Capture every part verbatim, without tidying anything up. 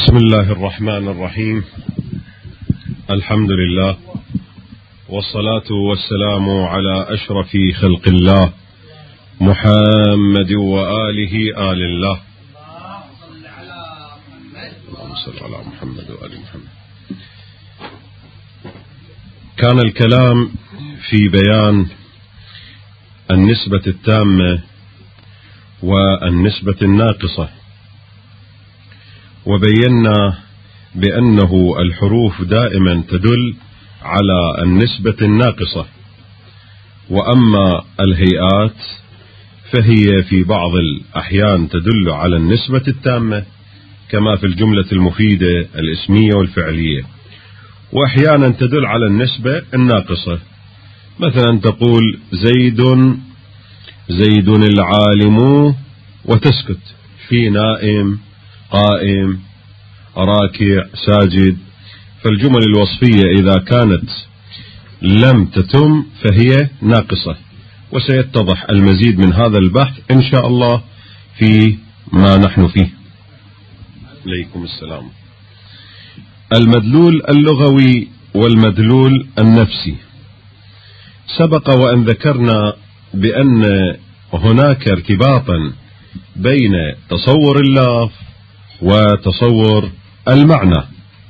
بسم الله الرحمن الرحيم. الحمد لله والصلاة والسلام على أشرف خلق الله محمد وآله آل الله. اللهم صل على محمد وآل محمد. كان الكلام في بيان النسبة التامة والنسبة الناقصة، وبينا بأنه الحروف دائما تدل على النسبة الناقصة، وأما الهيئات فهي في بعض الأحيان تدل على النسبة التامة كما في الجملة المفيدة الاسمية والفعلية، وأحيانا تدل على النسبة الناقصة. مثلا تقول زيد زيد العالم وتسكت، في نائم قائم راكع ساجد. فالجمل الوصفية إذا كانت لم تتم فهي ناقصة، وسيتضح المزيد من هذا البحث إن شاء الله في ما نحن فيه. عليكم السلام. المدلول اللغوي والمدلول النفسي. سبق وأن ذكرنا بأن هناك ارتباطا بين تصور اللفظ وتصور المعنى،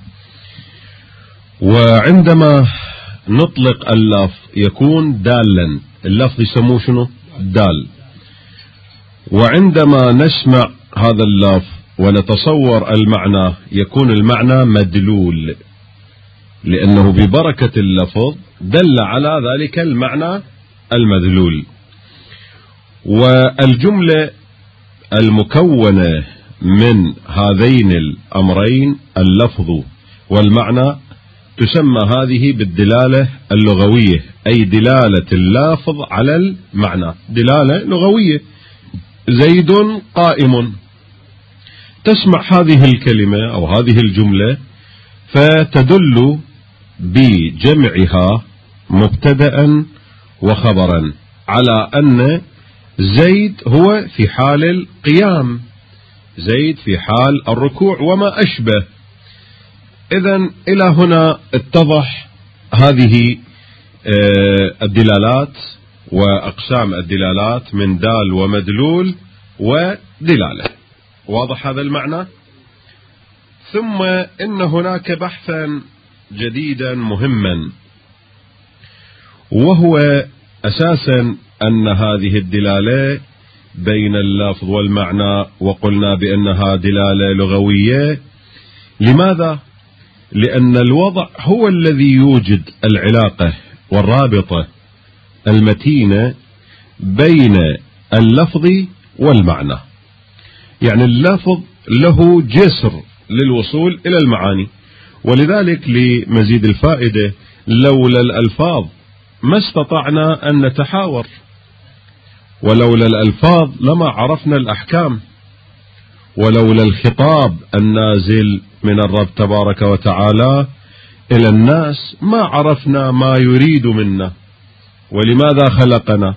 وعندما نطلق اللفظ يكون دالا، اللفظ يسموه شنو؟ دال. وعندما نسمع هذا اللفظ ونتصور المعنى يكون المعنى مدلول، لأنه ببركة اللفظ دل على ذلك المعنى المدلول. والجملة المكونة من هذين الأمرين اللفظ والمعنى تسمى هذه بالدلالة اللغوية، أي دلالة اللافظ على المعنى، دلالة لغوية. زيد قائم، تسمع هذه الكلمة أو هذه الجملة فتدل بجمعها مبتدأ وخبرا على أن زيد هو في حال القيام، زيد في حال الركوع وما أشبه. إذن إلى هنا اتضح هذه الدلالات وأقسام الدلالات من دال ومدلول ودلالة. واضح هذا المعنى؟ ثم إن هناك بحثا جديدا مهما، وهو أساسا أن هذه الدلالة بين اللفظ والمعنى وقلنا بأنها دلالة لغوية. لماذا؟ لأن الوضع هو الذي يوجد العلاقة والرابطة المتينة بين اللفظ والمعنى. يعني اللفظ له جسر للوصول إلى المعاني، ولذلك لمزيد الفائدة لولا الألفاظ ما استطعنا أن نتحاور، ولولا الألفاظ لما عرفنا الأحكام، ولولا الخطاب النازل من الرب تبارك وتعالى إلى الناس ما عرفنا ما يريد منا. ولماذا خلقنا؟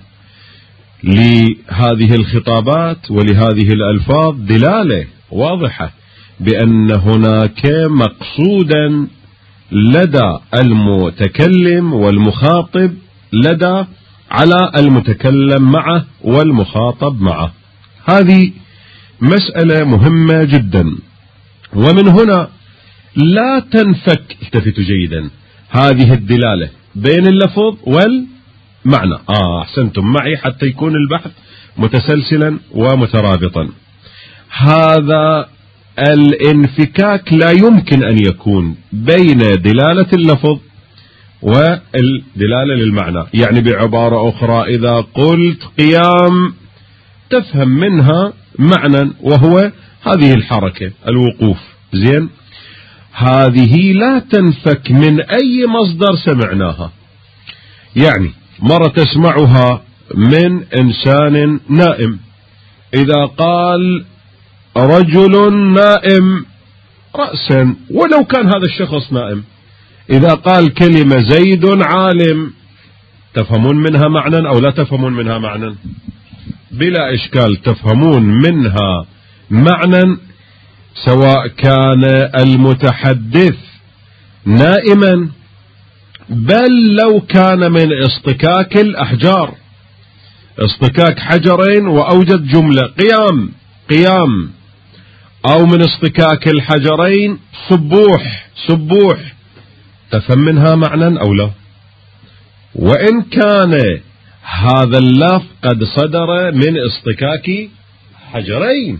لهذه الخطابات ولهذه الألفاظ دلالة واضحة بأن هناك مقصودا لدى المتكلم والمخاطب، لدى على المتكلم معه والمخاطب معه. هذه مسألة مهمة جدا، ومن هنا لا تنفك، التفتوا جيدا، هذه الدلالة بين اللفظ والمعنى. آه أحسنتم معي حتى يكون البحث متسلسلا ومترابطا. هذا الانفكاك لا يمكن أن يكون بين دلالة اللفظ والدلالة للمعنى. يعني بعبارة أخرى إذا قلت قيام تفهم منها معنى وهو هذه الحركة الوقوف، زين، هذه لا تنفك من أي مصدر سمعناها. يعني مرة تسمعها من إنسان نائم، إذا قال رجل نائم رأسا ولو كان هذا الشخص نائم، إذا قال كلمة زيد عالم تفهمون منها معنى أو لا تفهمون منها معنى؟ بلا إشكال تفهمون منها معنى سواء كان المتحدث نائما، بل لو كان من اصطكاك الأحجار، اصطكاك حجرين وأوجد جملة قيام قيام، أو من اصطكاك الحجرين سبوح سبوح، تفهم منها معنى أو لا؟ وإن كان هذا اللفظ قد صدر من اصطكاك حجرين،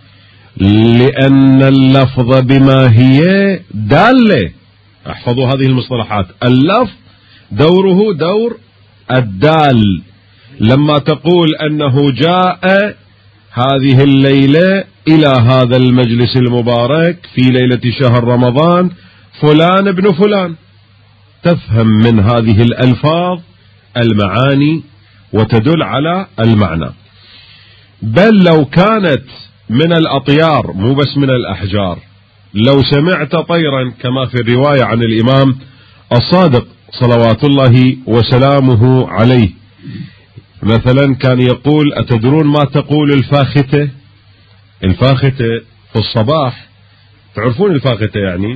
لأن اللفظ بما هي دالة. احفظوا هذه المصطلحات، اللفظ دوره دور الدال. لما تقول أنه جاء هذه الليلة إلى هذا المجلس المبارك في ليلة شهر رمضان فلان ابن فلان، تفهم من هذه الألفاظ المعاني وتدل على المعنى. بل لو كانت من الأطيار مو بس من الأحجار، لو سمعت طيرا كما في الرواية عن الإمام الصادق صلوات الله وسلامه عليه، مثلا كان يقول: أتدرون ما تقول الفاختة؟ الفاختة في الصباح، تعرفون الفاختة يعني؟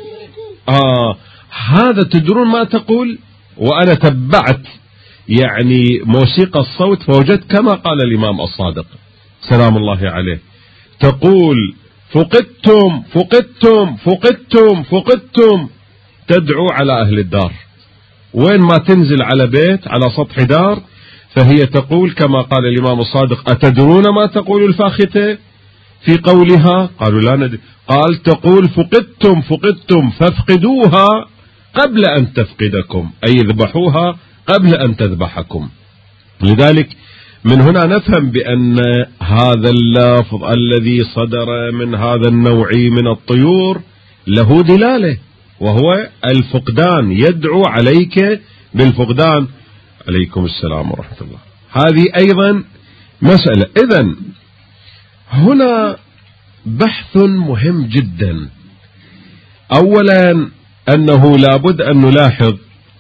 آه هذا تدرون ما تقول؟ وأنا تبعت يعني موسيقى الصوت فوجدت كما قال الإمام الصادق سلام الله عليه، تقول: فقدتم فقدتم فقدتم فقدتم، تدعو على أهل الدار. وين ما تنزل على بيت على سطح دار فهي تقول كما قال الإمام الصادق: أتدرون ما تقول الفاختة في قولها؟ قالوا: لا ندري. قال: تقول: فقدتم فقدتم فافقدوها قبل أن تفقدكم، أي اذبحوها قبل أن تذبحكم. لذلك من هنا نفهم بأن هذا اللفظ الذي صدر من هذا النوع من الطيور له دلالة، وهو الفقدان، يدعو عليك بالفقدان. عليكم السلام ورحمة الله. هذه أيضا مسألة. إذن هنا بحث مهم جدا. أولا أنه لابد أن نلاحظ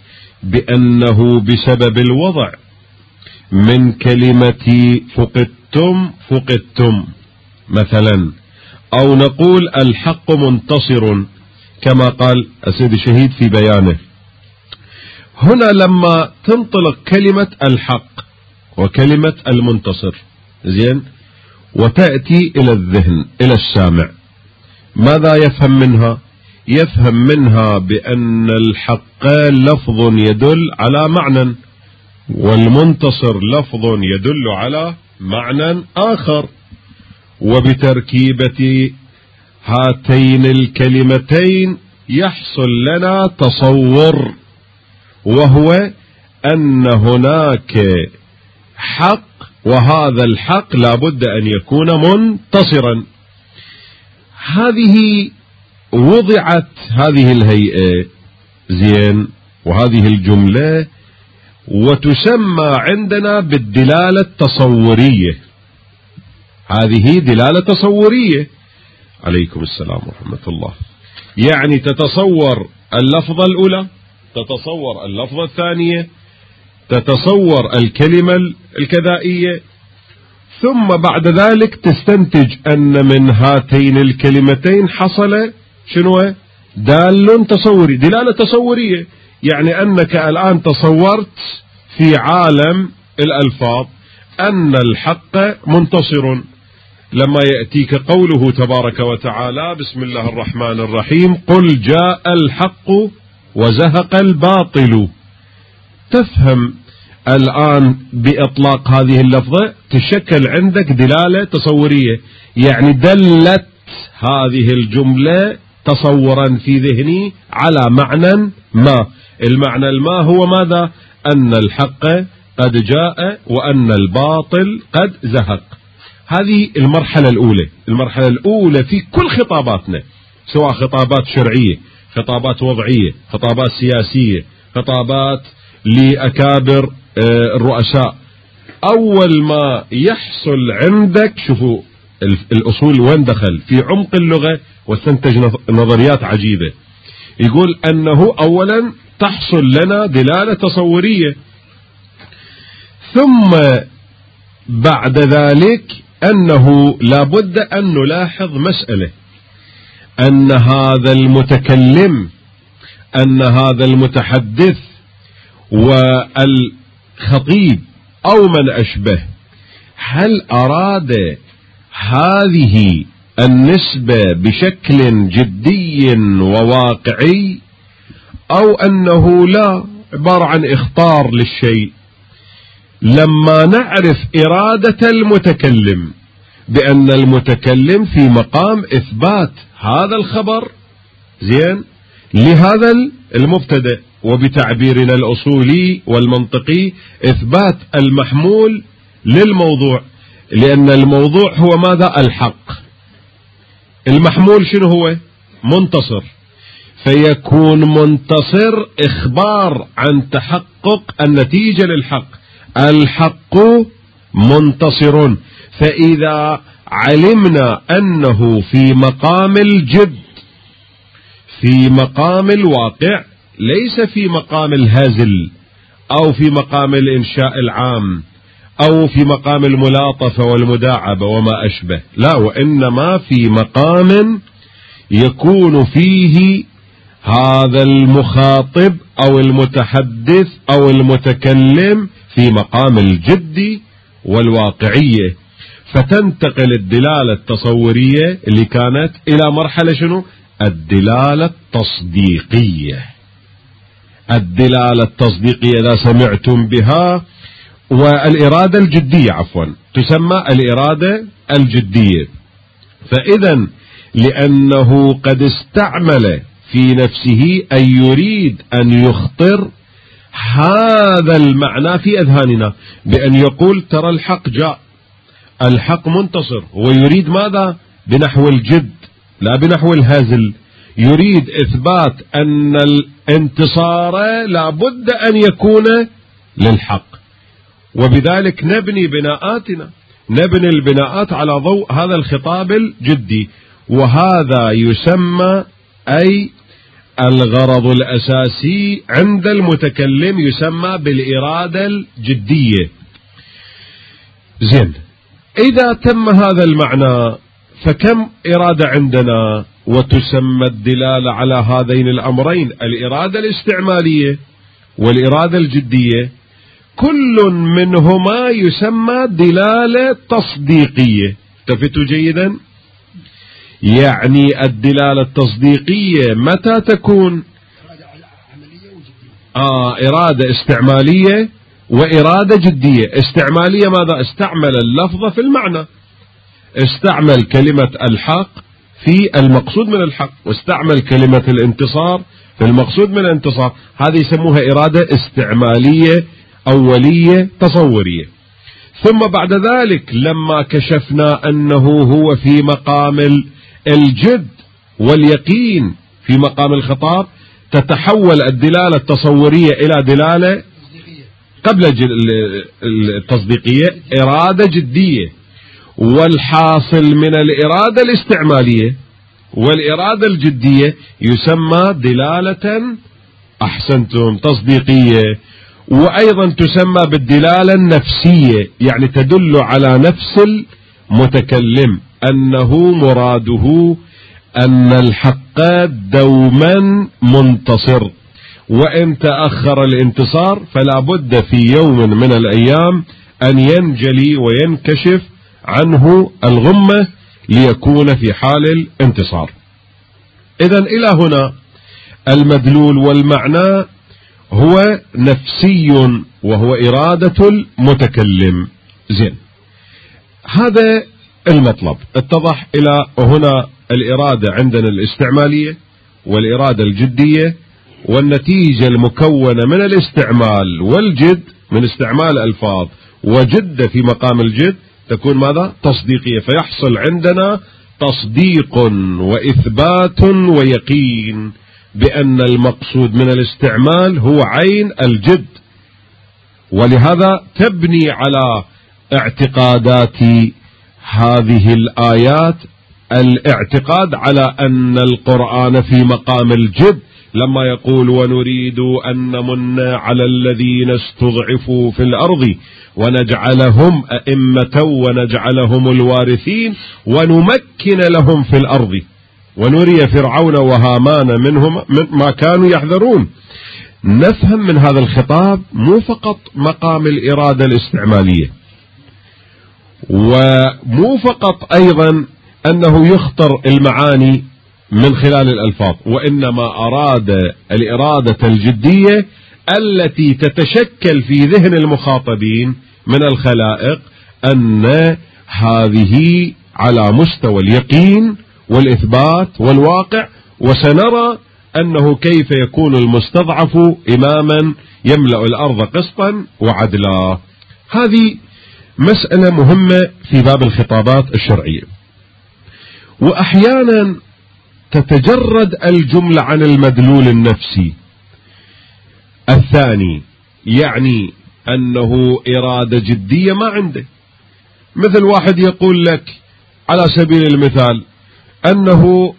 بأنه بسبب الوضع من كلمة فقدتم فقدتم مثلا، أو نقول الحق منتصر كما قال السيد الشهيد في بيانه، هنا لما تنطلق كلمة الحق وكلمة المنتصر زين وتأتي إلى الذهن إلى السامع، ماذا يفهم منها؟ يفهم منها بأن الحق لفظ يدل على معنى، والمنتصر لفظ يدل على معنى آخر، وبتركيبة هاتين الكلمتين يحصل لنا تصور، وهو أن هناك حق، وهذا الحق لابد أن يكون منتصرا. هذه وضعت هذه الهيئة زين وهذه الجملة، وتسمى عندنا بالدلالة التصورية. هذه دلالة تصورية. عليكم السلام ورحمة الله. يعني تتصور اللفظة الأولى، تتصور اللفظة الثانية، تتصور الكلمة الكذائية، ثم بعد ذلك تستنتج أن من هاتين الكلمتين حصل شنو؟ دال تصوري، دلالة تصورية. يعني أنك الآن تصورت في عالم الألفاظ أن الحق منتصر، لما يأتيك قوله تبارك وتعالى: بسم الله الرحمن الرحيم، قل جاء الحق وزهق الباطل. تفهم الآن بإطلاق هذه اللفظة تشكل عندك دلالة تصورية، يعني دلت هذه الجملة تصورا في ذهني على معنى ما. المعنى الما هو ماذا؟ أن الحق قد جاء وأن الباطل قد زهق. هذه المرحلة الأولى. المرحلة الأولى في كل خطاباتنا، سواء خطابات شرعية، خطابات وضعية، خطابات سياسية، خطابات لأكابر الرؤساء. أول ما يحصل عندك، شوفوا الأصول وين دخل في عمق اللغة واستنتج نظريات عجيبة. يقول أنه أولا تحصل لنا دلالة تصورية، ثم بعد ذلك أنه لابد أن نلاحظ مسألة، أن هذا المتكلم، أن هذا المتحدث والخطيب أو من أشبه، هل أراد هذه النسبة بشكل جدي وواقعي، أو أنه لا، عبارة عن إخطار للشيء. لما نعرف إرادة المتكلم بأن المتكلم في مقام إثبات هذا الخبر زين لهذا المبتدأ، وبتعبيرنا الأصولي والمنطقي إثبات المحمول للموضوع، لأن الموضوع هو ماذا؟ الحق. المحمول شنو هو؟ منتصر، فيكون منتصر إخبار عن تحقق النتيجة للحق. الحق منتصر، فإذا علمنا أنه في مقام الجد، في مقام الواقع، ليس في مقام الهزل أو في مقام الإنشاء العام أو في مقام الملاطفة والمداعبة وما أشبه، لا، وإنما في مقام يكون فيه هذا المخاطب أو المتحدث أو المتكلم في مقام الجد والواقعية، فتنتقل الدلالة التصورية اللي كانت إلى مرحلة شنو؟ الدلالة التصديقية. الدلالة التصديقية إذا سمعتم بها، والإرادة الجدية عفوا تسمى الإرادة الجدية. فإذا لأنه قد استعمل في نفسه أن يريد أن يخطر هذا المعنى في أذهاننا بأن يقول ترى الحق جاء، الحق منتصر، ويريد ماذا؟ بنحو الجد لا بنحو الهزل، يريد إثبات أن الانتصار لا بد أن يكون للحق. وبذلك نبني بناءاتنا، نبني البناءات على ضوء هذا الخطاب الجدي، وهذا يسمى أي الغرض الأساسي عند المتكلم يسمى بالإرادة الجدية. زين، إذا تم هذا المعنى فكم إرادة عندنا؟ وتسمى الدلالة على هذين الأمرين الإرادة الاستعمالية والإرادة الجدية، كل منهما يسمى دلالة تصديقية. التفتوا جيدا، يعني الدلالة التصديقية متى تكون؟ آه إرادة استعمالية وإرادة جدية. استعمالية ماذا؟ استعمل اللفظ في المعنى، استعمل كلمة الحق في المقصود من الحق، واستعمل كلمة الانتصار في المقصود من الانتصار. هذه يسموها إرادة استعمالية أولية تصورية. ثم بعد ذلك لما كشفنا أنه هو في مقام الجد واليقين في مقام الخطاب، تتحول الدلالة التصورية إلى دلالة قبل التصديقية إرادة جدية. والحاصل من الإرادة الاستعمالية والإرادة الجدية يسمى دلالة أحسنتم تصديقية، وأيضا تسمى بالدلالة النفسية، يعني تدل على نفس المتكلم أنه مراده أن الحق دوما منتصر، وإن تأخر الانتصار فلا بد في يوم من الأيام أن ينجلي وينكشف عنه الغمة ليكون في حال الانتصار. إذن إلى هنا المدلول والمعنى هو نفسي وهو إرادة المتكلم. زين، هذا المطلب اتضح. إلى هنا الإرادة عندنا الاستعمالية والإرادة الجدية، والنتيجة المكونة من الاستعمال والجد، من استعمال ألفاظ وجد في مقام الجد، تكون ماذا؟ تصديقية. فيحصل عندنا تصديق وإثبات ويقين بأن المقصود من الاستعمال هو عين الجد. ولهذا تبني على اعتقادات هذه الآيات الاعتقاد على أن القرآن في مقام الجد، لما يقول ونريد أن نمن على الذين استضعفوا في الأرض ونجعلهم أئمة ونجعلهم الوارثين ونمكن لهم في الأرض ونري فرعون وهامان منهم من ما كانوا يحذرون. نفهم من هذا الخطاب مو فقط مقام الإرادة الاستعمالية، ومو فقط أيضا أنه يخطر المعاني من خلال الألفاظ، وإنما أراد الإرادة الجدية التي تتشكل في ذهن المخاطبين من الخلائق، أن هذه على مستوى اليقين والإثبات والواقع، وسنرى أنه كيف يكون المستضعف إماما يملأ الأرض قسطا وعدلا. هذه مسألة مهمة في باب الخطابات الشرعية. وأحيانا تتجرد الجملة عن المدلول النفسي الثاني، يعني أنه إرادة جدية ما عنده. مثل واحد يقول لك على سبيل المثال أنه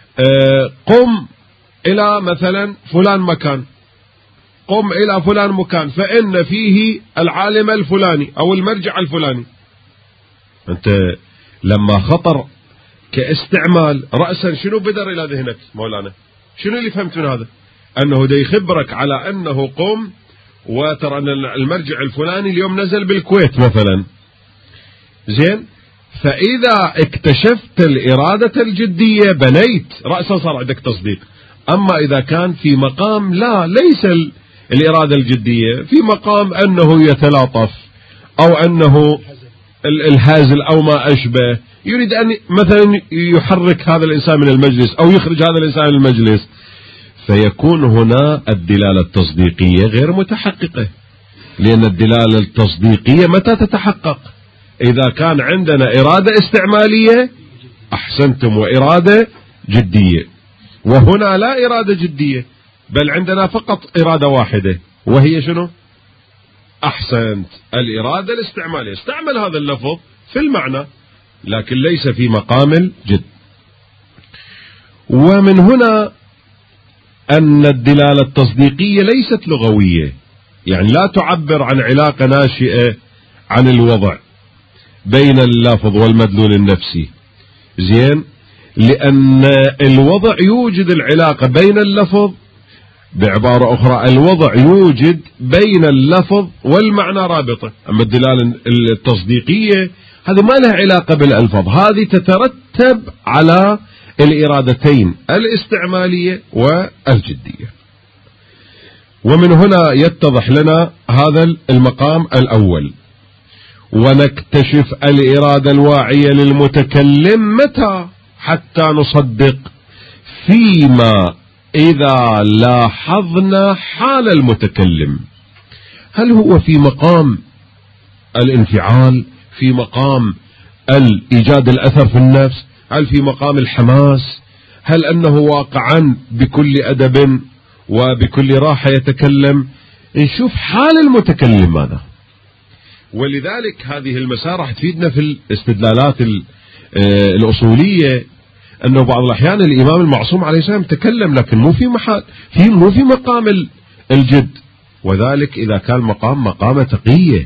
قم إلى مثلا فلان مكان، قم إلى فلان مكان فإن فيه العالم الفلاني أو المرجع الفلاني. أنت لما خطر كاستعمال رأسا شنو بدر إلى ذهنك مولانا؟ شنو اللي فهمت من هذا؟ أنه دا يخبرك على أنه قم، وترى أن المرجع الفلاني اليوم نزل بالكويت مثلا. زين، فإذا اكتشفت الإرادة الجدية بنيت رأسا صار عندك تصديق. أما إذا كان في مقام لا، ليس الإرادة الجدية، في مقام أنه يتلاطف أو أنه الهازل أو ما أشبه، يريد أن مثلا يحرك هذا الإنسان من المجلس أو يخرج هذا الإنسان من المجلس، فيكون هنا الدلالة التصديقية غير متحققة. لأن الدلالة التصديقية متى تتحقق؟ إذا كان عندنا إرادة استعمالية أحسنتم، وإرادة جدية. وهنا لا إرادة جدية، بل عندنا فقط إرادة واحدة، وهي شنو؟ أحسنت، الإرادة الاستعمالية. استعمل هذا اللفظ في المعنى لكن ليس في مقام الجد. ومن هنا أن الدلالة التصديقية ليست لغوية، يعني لا تعبر عن علاقة ناشئة عن الوضع بين اللفظ والمدلول النفسي. زين، لأن الوضع يوجد العلاقة بين اللفظ، بعبارة أخرى الوضع يوجد بين اللفظ والمعنى رابطة. أما الدلالة التصديقية هذه ما لها علاقة بالألفاظ، هذه تترتب على الإرادتين الاستعمالية والجدية. ومن هنا يتضح لنا هذا المقام الأول. ونكتشف الإرادة الواعية للمتكلم متى حتى نصدق؟ فيما إذا لاحظنا حال المتكلم، هل هو في مقام الانفعال، في مقام الإيجاد الأثر في النفس، هل في مقام الحماس، هل أنه واقعا بكل أدب وبكل راحة يتكلم؟ نشوف حال المتكلم ماذا. ولذلك هذه المسار راح تفيدنا في الاستدلالات الأصولية، أنه بعض الأحيان الإمام المعصوم عليه السلام تكلم لكن مو في محل، في مو في مقام الجد، وذلك إذا كان مقام مقام تقية.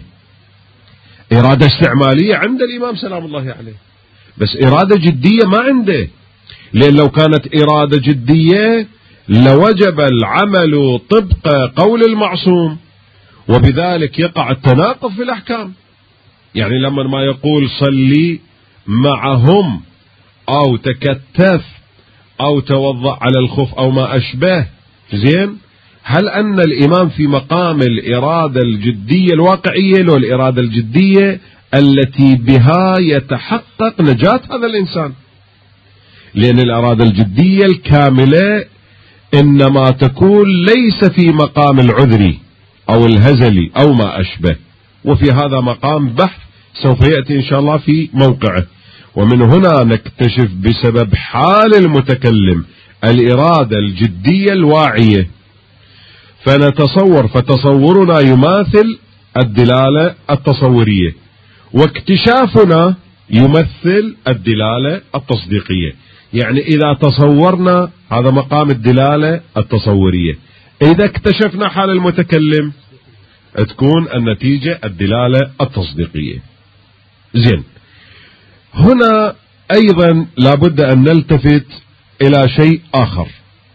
إرادة استعمالية عند الإمام سلام الله عليه، بس إرادة جدية ما عنده. لأن لو كانت إرادة جدية لوجب العمل طبق قول المعصوم، وبذلك يقع التناقض في الأحكام. يعني لما ما يقول صلي معهم أو تكتف أو توضأ على الخف أو ما أشبه، زين، هل أن الإمام في مقام الإرادة الجدية الواقعية لو الإرادة الجدية التي بها يتحقق نجاة هذا الإنسان؟ لأن الإرادة الجدية الكاملة إنما تكون ليس في مقام العذري أو الهزلي أو ما أشبه، وفي هذا مقام بحث سوف يأتي إن شاء الله في موقعه. ومن هنا نكتشف بسبب حال المتكلم الإرادة الجدية الواعية، فنتصور، فتصورنا يماثل الدلالة التصورية، واكتشافنا يمثل الدلالة التصديقية. يعني إذا تصورنا هذا مقام الدلالة التصورية، إذا اكتشفنا حال المتكلم تكون النتيجة الدلالة التصديقية. زين، هنا أيضا لابد أن نلتفت إلى شيء آخر،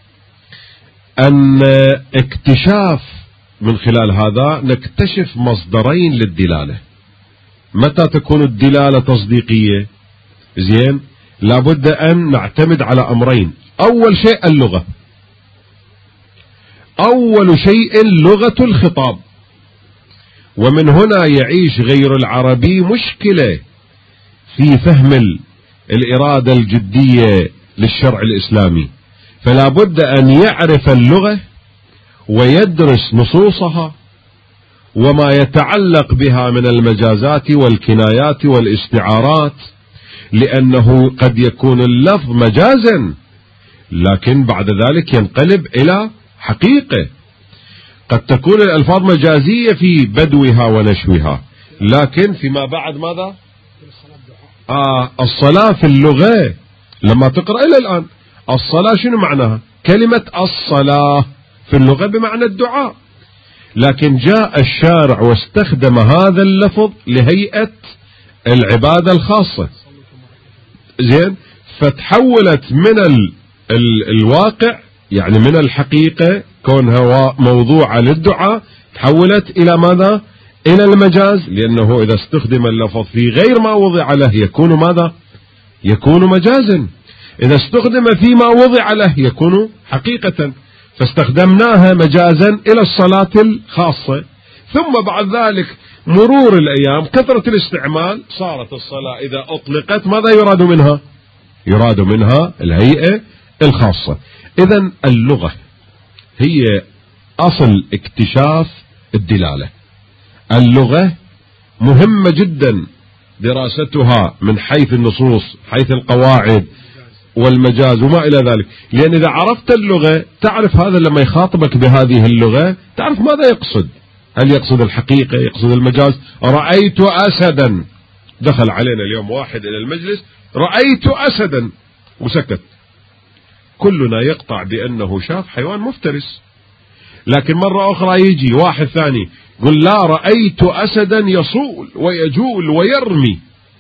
أن اكتشاف من خلال هذا نكتشف مصدرين للدلالة. متى تكون الدلالة تصديقية؟ زين، لابد أن نعتمد على أمرين. أول شيء اللغة، أول شيء لغة الخطاب، ومن هنا يعيش غير العربي مشكلة في فهم الإرادة الجدية للشرع الإسلامي، فلا بد أن يعرف اللغة ويدرس نصوصها وما يتعلق بها من المجازات والكنايات والاستعارات، لأنه قد يكون اللفظ مجازا لكن بعد ذلك ينقلب إلى حقيقة. قد تكون الألفاظ مجازية في بدوها ونشوها، لكن فيما بعد ماذا؟ آه الصلاة في اللغة لما تقرأ إلى الآن الصلاة شنو معناها؟ كلمة الصلاة في اللغة بمعنى الدعاء، لكن جاء الشارع واستخدم هذا اللفظ لهيئة العبادة الخاصة. زين، فتحولت من ال ال الواقع، يعني من الحقيقة كونها موضوعة للدعاء، تحولت إلى ماذا؟ إلى المجاز، لأنه إذا استخدم اللفظ في غير ما وضع له يكون ماذا؟ يكون مجازا. إذا استخدم فيما وضع له يكون حقيقة، فاستخدمناها مجازا إلى الصلاة الخاصة. ثم بعد ذلك مرور الأيام كثرة الاستعمال، صارت الصلاة إذا أطلقت ماذا يراد منها؟ يراد منها الهيئة الخاصة. إذن اللغة هي أصل اكتشاف الدلالة. اللغة مهمة جدا دراستها من حيث النصوص، حيث القواعد والمجاز وما إلى ذلك، لأن إذا عرفت اللغة تعرف هذا لما يخاطبك بهذه اللغة تعرف ماذا يقصد. هل يقصد الحقيقة؟ يقصد المجاز؟ رأيت أسدا، دخل علينا اليوم واحد إلى المجلس رأيت أسدا وسكت، كلنا يقطع بأنه شاف حيوان مفترس، لكن مرة أخرى يجي واحد ثاني يقول لا رأيت أسدا يصول ويجول ويرمي.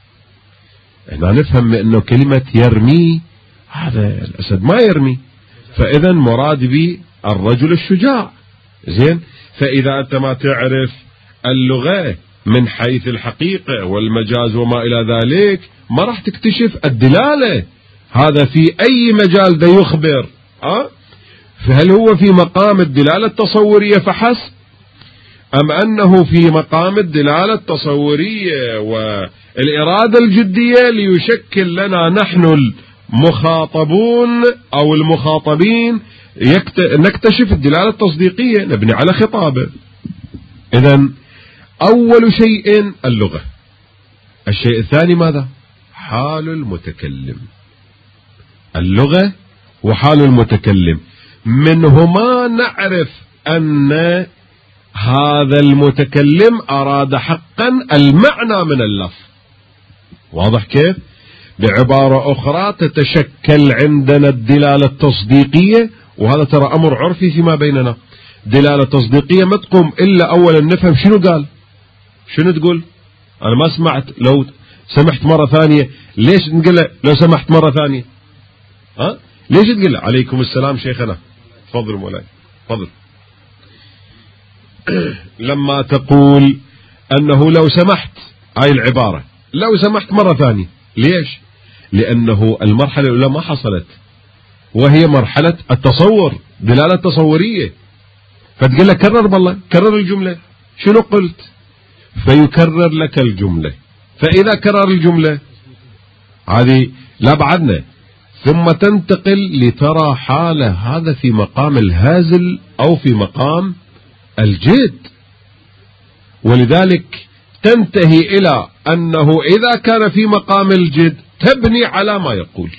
احنا نفهم أنه كلمة يرمي هذا الأسد ما يرمي، فإذا مراد به الرجل الشجاع. زين، فإذا أنت ما تعرف اللغة من حيث الحقيقة والمجاز وما إلى ذلك ما راح تكتشف الدلالة. هذا في أي مجال ده يخبر، أه؟ فهل هو في مقام الدلالة التصورية فحسب، أم أنه في مقام الدلالة التصورية والإرادة الجدية ليشكل لنا نحن المخاطبون أو المخاطبين نكتشف الدلالة التصديقية نبني على خطابه. إذن أول شيء اللغة. الشيء الثاني ماذا؟ حال المتكلم. اللغة وحال المتكلم، منهما نعرف أن هذا المتكلم أراد حقا المعنى من اللفظ. واضح كيف؟ بعبارة أخرى تتشكل عندنا الدلالة التصديقية، وهذا ترى أمر عرفي فيما بيننا. دلالة تصديقية ما تقوم إلا أولا نفهم شنو قال، شنو تقول. أنا ما سمعت، لو سمحت مرة ثانية ليش نقول لو سمحت مرة ثانية؟ ها؟ ليش تقول عليكم السلام شيخنا، تفضل مولاي تفضل. لما تقول أنه لو سمحت، هاي العبارة لو سمحت مرة ثانية، ليش؟ لأنه المرحلة الأولى ما حصلت، وهي مرحلة التصور، دلالة تصورية. فتقول لك كرر بالله، كرر الجملة، شنو قلت؟ فيكرر لك الجملة. فإذا كرر الجملة هذه لا بعدنا، ثم تنتقل لترى حالة هذا في مقام الهازل أو في مقام الجد، ولذلك تنتهي إلى أنه إذا كان في مقام الجد تبني على ما يقول.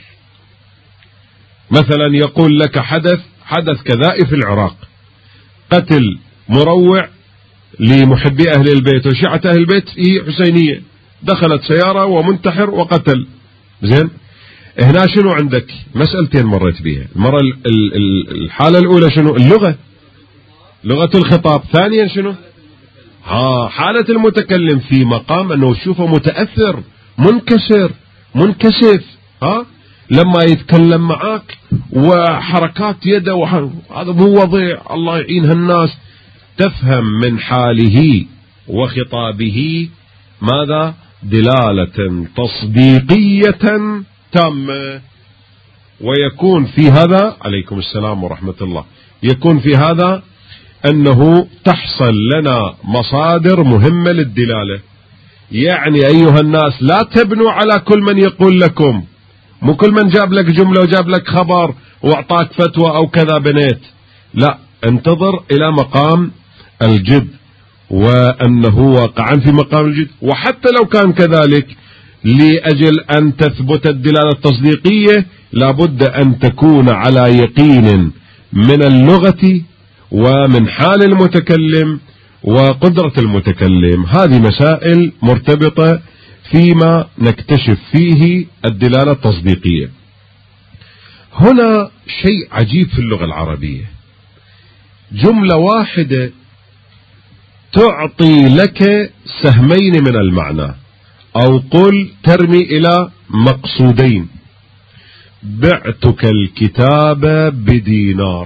مثلا يقول لك حدث حدث كذا في العراق، قتل مروع لمحبي أهل البيت وشيعة أهل البيت في حسينية، دخلت سيارة ومنتحر وقتل. زين، هنا شنو عندك؟ مسألتين مريت بها. المرة الحالة الأولى شنو؟ اللغة، لغة الخطاب. ثانيا شنو؟ ها حالة المتكلم في مقام أنه تشوفه متأثر منكسر منكسف. ها لما يتكلم معك وحركات يده وح... هذا مو وضيع، الله يعين هالناس. تفهم من حاله وخطابه ماذا؟ دلالة تصديقية تامة. ويكون في هذا، عليكم السلام ورحمة الله، يكون في هذا أنه تحصل لنا مصادر مهمة للدلالة. يعني أيها الناس لا تبنوا على كل من يقول لكم، مو كل من جاب لك جملة وجاب لك خبر واعطاك فتوى أو كذا بنيت، لا، انتظر إلى مقام الجد، وأنه واقعا في مقام الجد. وحتى لو كان كذلك، لأجل أن تثبت الدلالة التصديقية لابد أن تكون على يقين من اللغة ومن حال المتكلم وقدرة المتكلم. هذه مسائل مرتبطة فيما نكتشف فيه الدلالة التصديقية. هنا شيء عجيب في اللغة العربية، جملة واحدة تعطي لك سهمين من المعنى، أو قل ترمي إلى مقصودين. بعتك الكتاب بدينار.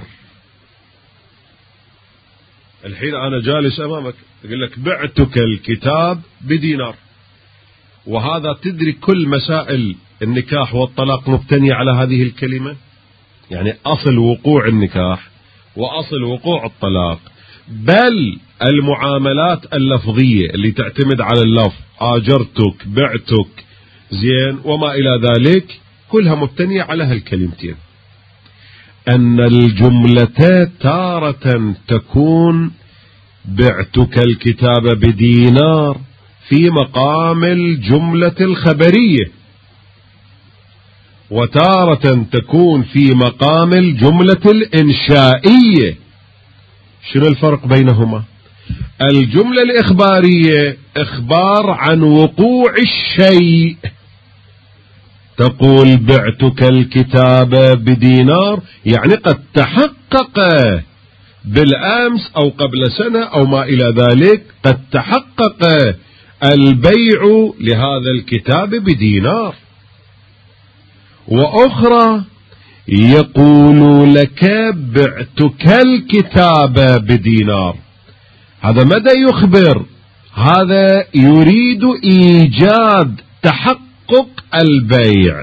الحين أنا جالس أمامك أقول لك بعتك الكتاب بدينار، وهذا تدري كل مسائل النكاح والطلاق مبتنية على هذه الكلمة. يعني أصل وقوع النكاح وأصل وقوع الطلاق، بل المعاملات اللفظية اللي تعتمد على اللفظ، آجرتك، بعتك، زين، وما إلى ذلك، كلها مبتنية على هالكلمتين. أن الجملة تارة تكون بعتك الكتاب بدينار في مقام الجملة الخبرية، وتارة تكون في مقام الجملة الإنشائية. شنو الفرق بينهما؟ الجملة الإخبارية إخبار عن وقوع الشيء، تقول بعتك الكتاب بدينار، يعني قد تحقق بالأمس أو قبل سنة أو ما إلى ذلك، قد تحقق البيع لهذا الكتاب بدينار. وأخرى يقول لك بعتك الكتاب بدينار، هذا ماذا يخبر؟ هذا يريد إيجاد تحقق البيع.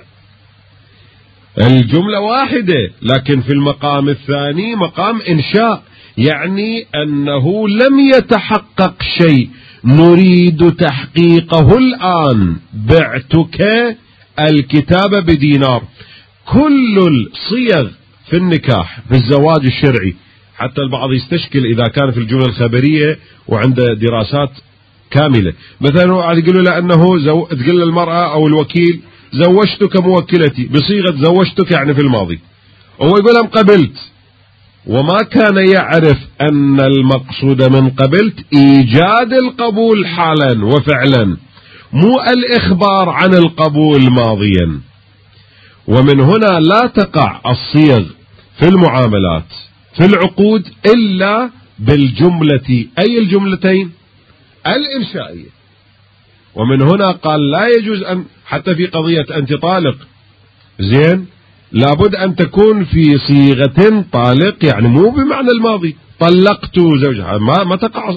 الجملة واحدة، لكن في المقام الثاني مقام إنشاء، يعني أنه لم يتحقق شيء نريد تحقيقه الآن. بعتك الكتاب بدينار. كل الصيغ في النكاح في الزواج الشرعي، حتى البعض يستشكل إذا كان في الجملة الخبرية وعنده دراسات كاملة، مثلا يقولوا له أنه زو... تقول للمرأة أو الوكيل زوجتك موكلتي، بصيغة زوجتك يعني في الماضي، هو يقول لهم قبلت، وما كان يعرف أن المقصود من قبلت إيجاد القبول حالا وفعلا، مو الإخبار عن القبول ماضيا. ومن هنا لا تقع الصيغ في المعاملات في العقود إلا بالجملة، أي الجملتين؟ الإنشائية. ومن هنا قال لا يجوز أن حتى في قضية أنت طالق، زين، لابد أن تكون في صيغة طالق، يعني مو بمعنى الماضي طلقت زوجها، ما ما تقع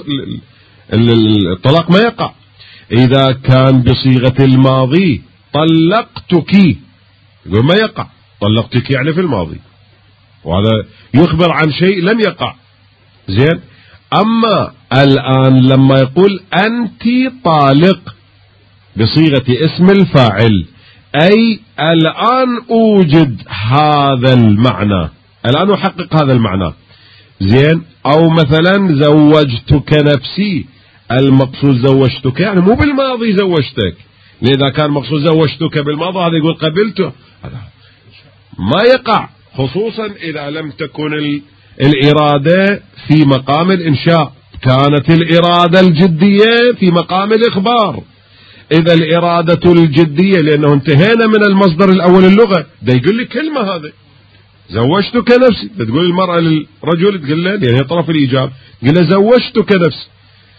الطلاق، ما يقع. إذا كان بصيغة الماضي طلقتك، يقول ما يقع، طلقتك يعني في الماضي، وهذا يخبر عن شيء لم يقع، زين. أما الآن لما يقول أنت طالق بصيغة اسم الفاعل، أي الآن أوجد هذا المعنى، الآن أحقق هذا المعنى، زين. أو مثلا زوجتك نفسي، المقصود زوجتك يعني مو بالماضي زوجتك، لذا كان مقصود زوجتك بالماضي هذا يقول قبلته، هذا ما يقع، خصوصا إذا لم تكن الإرادة في مقام الإنشاء، كانت الإرادة الجدية في مقام الإخبار. إذا الإرادة الجدية، لأنه انتهينا من المصدر الأول اللغة، ده يقول لي كلمة هذا زوجتك نفسي، بتقول المرأة للرجل تقول له، يعني طرف الإيجاب، تقول له زوجتك نفسي.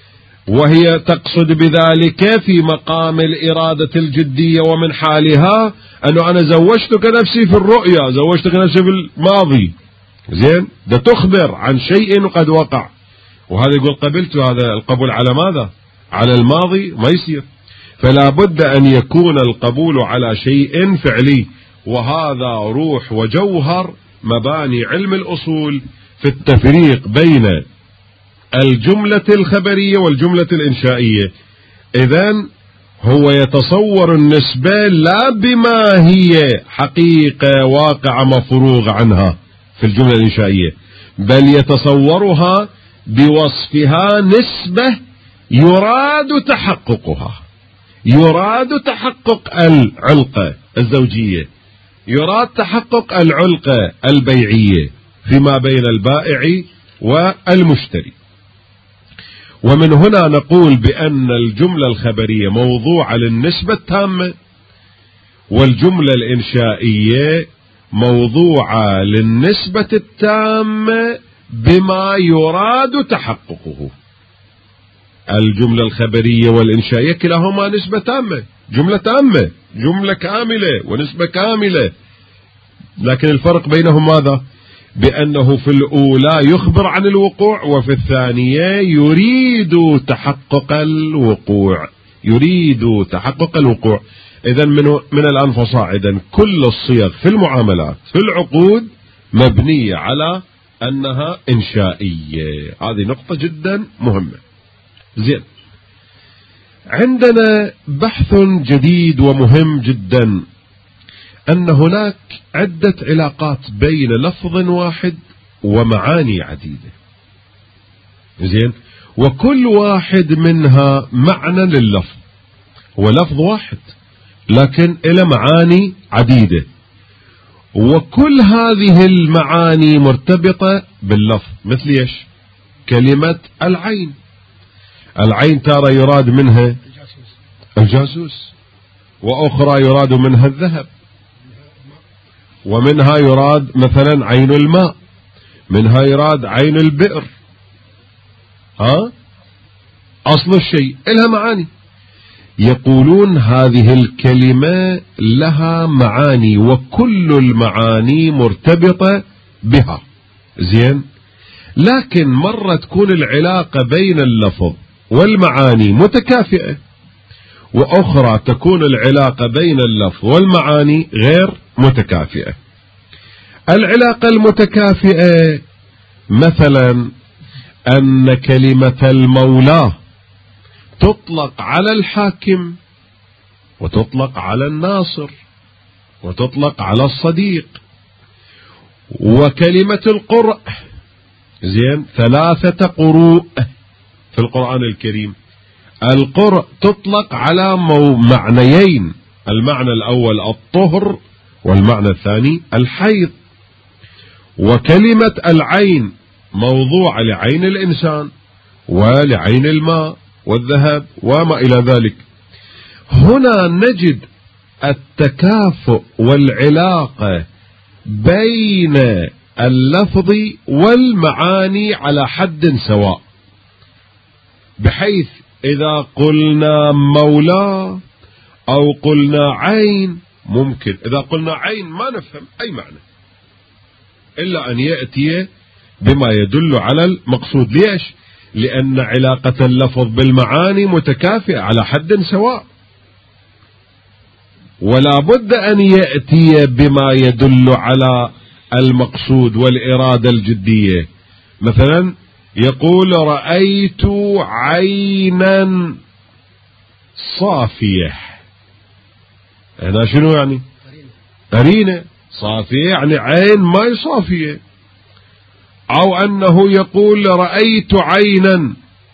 وهي تقصد بذلك في مقام الإرادة الجدية، ومن حالها أنه أنا زوجتك نفسي في الرؤيا، زوجتك نفسي في الماضي، زين، ده تخبر عن شيء قد وقع، وهذا يقول قبلت، هذا القبول على ماذا؟ على الماضي ما يصير. فلا بد أن يكون القبول على شيء فعلي، وهذا روح وجوهر مباني علم الأصول في التفريق بين الجملة الخبرية والجملة الإنشائية. إذن هو يتصور النسبة لا بما هي حقيقة واقعة مفروغ عنها في الجملة الإنشائية، بل يتصورها بوصفها نسبة يراد تحققها، يراد تحقق العلقة الزوجية، يراد تحقق العلقة البيعية فيما بين البائع والمشتري. ومن هنا نقول بأن الجملة الخبرية موضوعة للنسبة التامة، والجملة الإنشائية موضوعة للنسبة التامة بما يراد تحققه. الجملة الخبرية والإنشائية كلاهما نسبة تامة، جملة تامة، جملة كاملة ونسبة كاملة، لكن الفرق بينهم ماذا؟ بأنه في الأولى يخبر عن الوقوع، وفي الثانية يريد تحقق الوقوع، يريد تحقق الوقوع. إذن من, من الآن فصاعدا كل الصيغ في المعاملات في العقود مبنية على أنها إنشائية. هذه نقطة جدا مهمة. زين، عندنا بحث جديد ومهم جدا، أن هناك عدة علاقات بين لفظ واحد ومعاني عديدة. زين، وكل واحد منها معنى لللفظ، هو لفظ واحد لكن له معاني عديدة، وكل هذه المعاني مرتبطة باللفظ. مثل ايش؟ كلمة العين، العين ترى يراد منها الجاسوس، وأخرى يراد منها الذهب، ومنها يراد مثلا عين الماء، منها يراد عين البئر. ها، أصل الشيء لها معاني. يقولون هذه الكلمة لها معاني، وكل المعاني مرتبطة بها. زين، لكن مرة تكون العلاقة بين اللفظ والمعاني متكافئة، وأخرى تكون العلاقة بين اللفظ والمعاني غير متكافئة. العلاقة المتكافئة مثلا أن كلمة المولى تطلق على الحاكم، وتطلق على الناصر، وتطلق على الصديق. وكلمة القرء، زين، ثلاثة قروء في القرآن الكريم. القرء تطلق على معنيين، المعنى الأول الطهر، والمعنى الثاني الحيض. وكلمة العين موضوع لعين الإنسان ولعين الماء والذهب وما إلى ذلك. هنا نجد التكافؤ والعلاقة بين اللفظ والمعاني على حد سواء، بحيث إذا قلنا مولى أو قلنا عين، ممكن إذا قلنا عين ما نفهم أي معنى إلا أن يأتي بما يدل على المقصود. ليش؟ لأن علاقة اللفظ بالمعاني متكافئة على حد سواء، ولا بد أن يأتي بما يدل على المقصود والإرادة الجدية. مثلا يقول رأيت عينا صافية، هنا شنو يعني؟ قرينة. صافية يعني عين ما صافية. أو أنه يقول رأيت عينا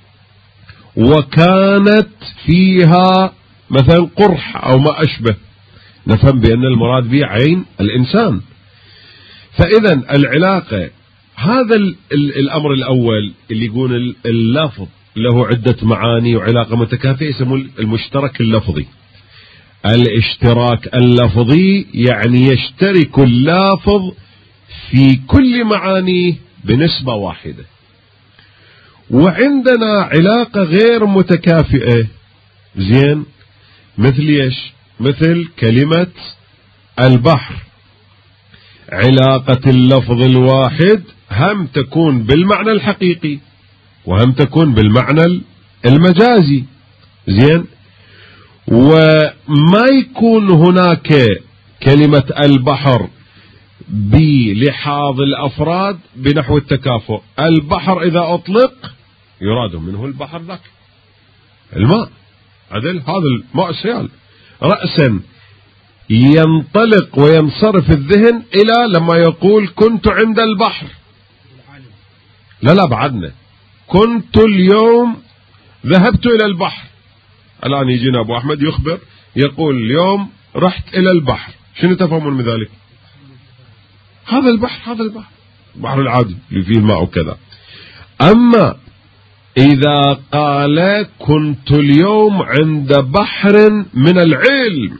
وكانت فيها مثلا قرح أو ما أشبه، نفهم بأن المراد به عين الإنسان. فإذا العلاقة، هذا الأمر الأول اللي يقول اللفظ له عدة معاني وعلاقة متكافئة يسموه المشترك اللفظي. الاشتراك اللفظي يعني يشترك اللافظ في كل معانيه بنسبة واحدة. وعندنا علاقة غير متكافئة. زين، مثل ايش؟ مثل كلمة البحر، علاقة اللفظ الواحد هم تكون بالمعنى الحقيقي وهم تكون بالمعنى المجازي. زين، وما يكون هناك كلمة البحر بلحاظ الأفراد بنحو التكافؤ. البحر إذا أطلق يراد منه البحر ذاك الماء، عدل هذا الماء السيال رأسا ينطلق وينصرف الذهن إلى لما يقول كنت عند البحر. لا لا بعدنا، كنت اليوم ذهبت إلى البحر. الآن يجينا أبو أحمد يخبر يقول اليوم رحت إلى البحر، شنو تفهمون من ذلك؟ هذا البحر، هذا البحر البحر العادي اللي فيه الماء وكذا. أما إذا قال كنت اليوم عند بحر من العلم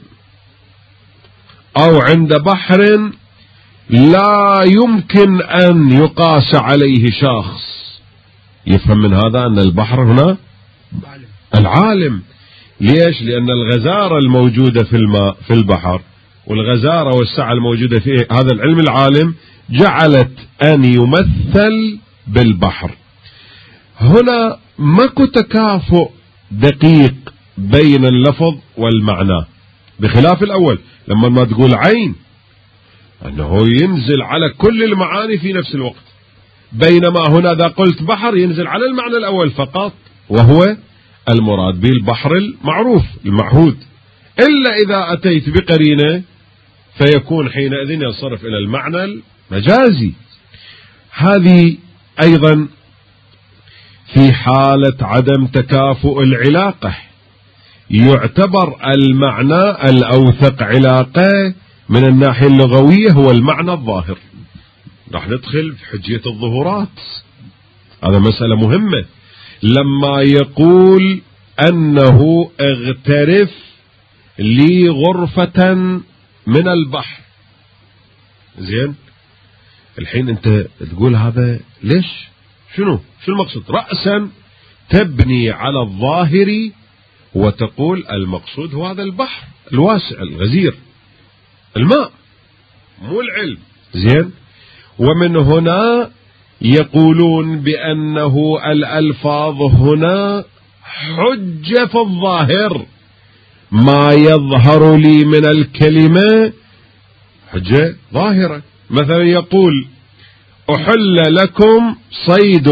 أو عند بحر لا يمكن أن يقاس عليه شخص، يفهم من هذا أن البحر هنا العالم. ليش؟ لأن الغزارة الموجودة في الماء في البحر والغزارة والسعة الموجودة في هذا العلم العالم جعلت أن يمثل بالبحر. هنا ماكو تكافؤ دقيق بين اللفظ والمعنى، بخلاف الأول لما ما تقول عين أنه ينزل على كل المعاني في نفس الوقت، بينما هنا إذا قلت بحر ينزل على المعنى الأول فقط وهو المراد به البحر المعروف المعهود، إلا إذا أتيت بقرينة فيكون حينئذ ينصرف إلى المعنى المجازي. هذه أيضا في حالة عدم تكافؤ العلاقة يعتبر المعنى الأوثق علاقة من الناحية اللغوية هو المعنى الظاهر. راح ندخل في حجية الظهورات، هذا مسألة مهمة. لما يقول أنه اغترف لي غرفة من البحر، زين، الحين أنت تقول هذا ليش؟ شنو؟ شو المقصود؟ رأسا تبني على الظاهر وتقول المقصود هو هذا البحر الواسع الغزير الماء مو العلم. زين، ومن هنا يقولون بأنه الألفاظ هنا حجة في الظاهر، ما يظهر لي من الكلمة حجة ظاهرة. مثلا يقول أحل لكم صيد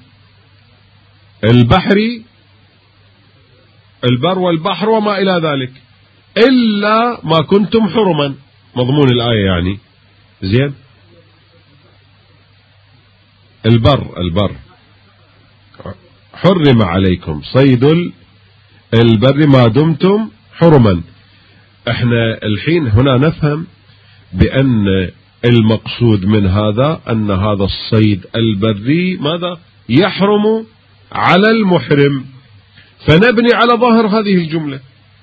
البحر البر والبحر وما إلى ذلك إلا ما كنتم حرما، مضمون الآية يعني. زين، البر البر حرم عليكم صيد البر ما دمتم حرما. احنا الحين هنا نفهم بأن المقصود من هذا أن هذا الصيد البري ماذا يحرم على المحرم، فنبني على ظاهر هذه الجملة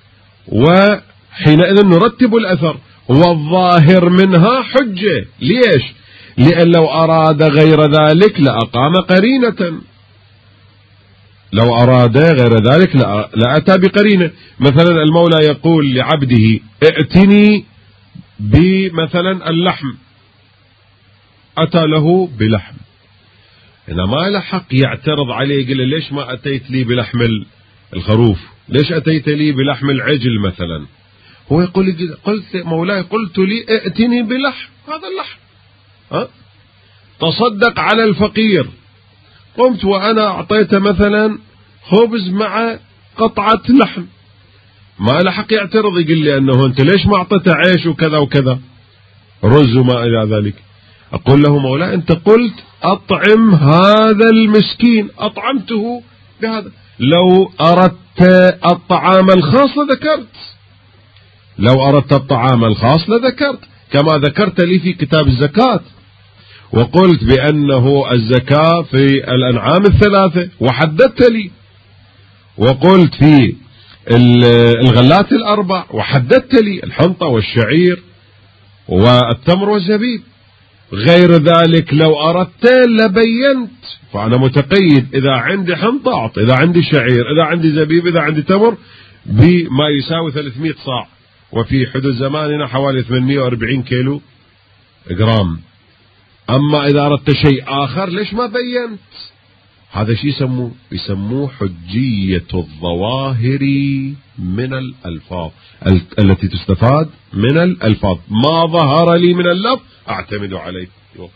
وحينئذ نرتب الأثر، والظاهر منها حجة. ليش؟ لأن لو أراد غير ذلك لأقام قرينة، لو أراد غير ذلك لأتى بقرينة. مثلا المولى يقول لعبده ائتني بمثلا اللحم، أتى له بلحم، إذا ما له حق يعترض عليه يقول ليش ما أتيت لي بلحم الخروف، ليش أتيت لي بلحم العجل مثلا. هو يقول قلت مولاي قلت لي ائتني بلحم، هذا اللحم، ها؟ تصدق على الفقير، قمت وأنا أعطيته مثلا خبز مع قطعة لحم، ما له حق يعترض يقول لي أنه أنت ليش ما أعطيته عيش وكذا وكذا رز وما إلى ذلك. أقول له مولاي أنت قلت أطعم هذا المسكين، أطعمته بهذا. لو أردت الطعام الخاص لذكرت، لو أردت الطعام الخاص لذكرت، كما ذكرت لي في كتاب الزكاة وقلت بأنه الزكاة في الأنعام الثلاثة وحددت لي، وقلت في الغلات الأربع وحددت لي الحنطة والشعير والتمر والزبيب. غير ذلك لو أردت لبينت، فأنا متقيد إذا عندي حنطة أعطي، إذا عندي شعير، إذا عندي زبيب، إذا عندي تمر بما يساوي ثلاثمائة صاع، وفي حدود زماننا حوالي ثمانمائة وأربعين كيلو جرام. أما إذا أردت شيء آخر ليش ما بينت؟ هذا شيء يسموه يسموه حجية الظواهر من الألفاظ التي تستفاد من الألفاظ. ما ظهر لي من اللفظ أعتمد عليه.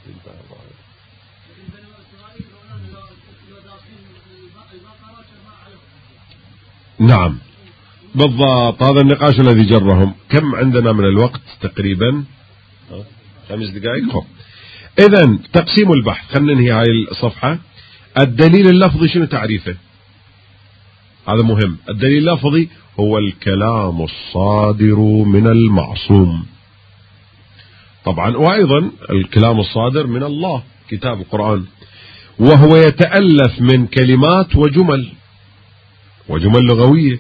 نعم بالضبط، هذا النقاش الذي جرهم. كم عندنا من الوقت تقريبا؟ خمس دقائق. إذن تقسيم البحث، خلينا ننهي هاي الصفحة. الدليل اللفظي شنو تعريفه؟ هذا مهم. الدليل اللفظي هو الكلام الصادر من المعصوم طبعا، وأيضا الكلام الصادر من الله كتاب القرآن، وهو يتألف من كلمات وجمل وجمل لغوية.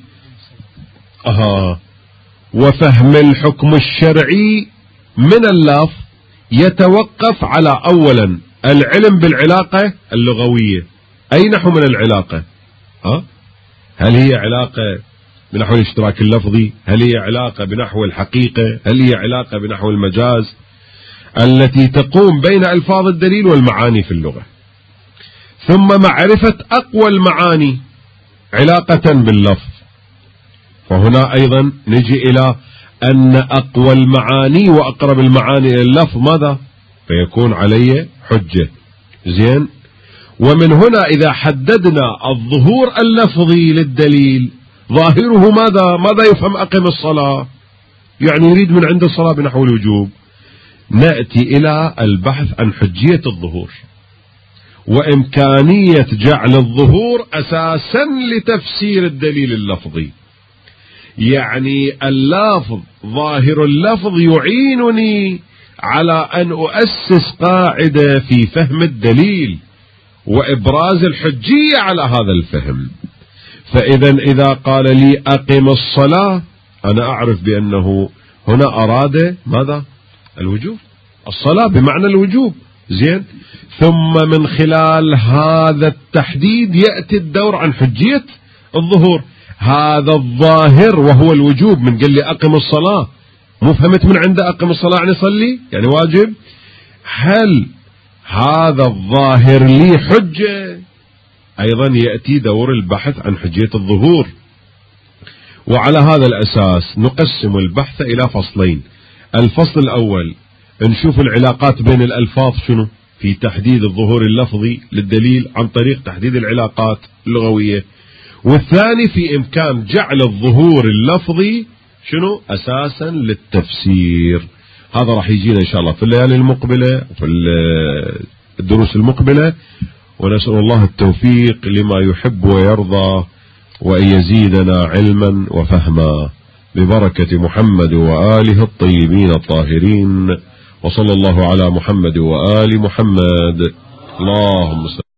أها. وفهم الحكم الشرعي من اللفظ يتوقف على أولا العلم بالعلاقة اللغوية. أي نحو من العلاقة؟ ها؟ هل هي علاقة بنحو الاشتراك اللفظي؟ هل هي علاقة بنحو الحقيقة؟ هل هي علاقة بنحو المجاز؟ التي تقوم بين ألفاظ الدليل والمعاني في اللغة. ثم معرفة أقوى المعاني علاقة باللفظ. فهنا أيضا نجي إلى أن أقوى المعاني وأقرب المعاني إلى اللفظ ماذا؟ فيكون علي حجة. زين. ومن هنا إذا حددنا الظهور اللفظي للدليل ظاهره ماذا؟ ماذا يفهم أقم الصلاة؟ يعني يريد من عند الصلاة بنحو الوجوب. نأتي إلى البحث عن حجية الظهور وإمكانية جعل الظهور أساسا لتفسير الدليل اللفظي. يعني اللفظ ظاهر اللفظ يعينني على أن أؤسس قاعدة في فهم الدليل وإبراز الحجية على هذا الفهم. فإذا إذا قال لي أقم الصلاة أنا أعرف بأنه هنا أراد ماذا؟ الوجوب، الصلاة بمعنى الوجوب. زين. ثم من خلال هذا التحديد يأتي الدور عن حجية الظهور. هذا الظاهر وهو الوجوب، من قال لي أقم الصلاة مو فهمت من عنده أقم الصلاة يعني صلي يعني واجب. هل هذا الظاهر لي حجة؟ أيضا يأتي دور البحث عن حجية الظهور. وعلى هذا الأساس نقسم البحث إلى فصلين. الفصل الأول نشوف العلاقات بين الألفاظ شنو في تحديد الظهور اللفظي للدليل عن طريق تحديد العلاقات اللغوية. والثاني في إمكان جعل الظهور اللفظي شنو أساسا للتفسير. هذا راح يجينا إن شاء الله في الليالي المقبلة وفي الدروس المقبلة. ونسأل الله التوفيق لما يحب ويرضى، وأن يزيدنا علما وفهما ببركة محمد وآله الطيبين الطاهرين. وصلى الله على محمد وآل محمد. اللهم صل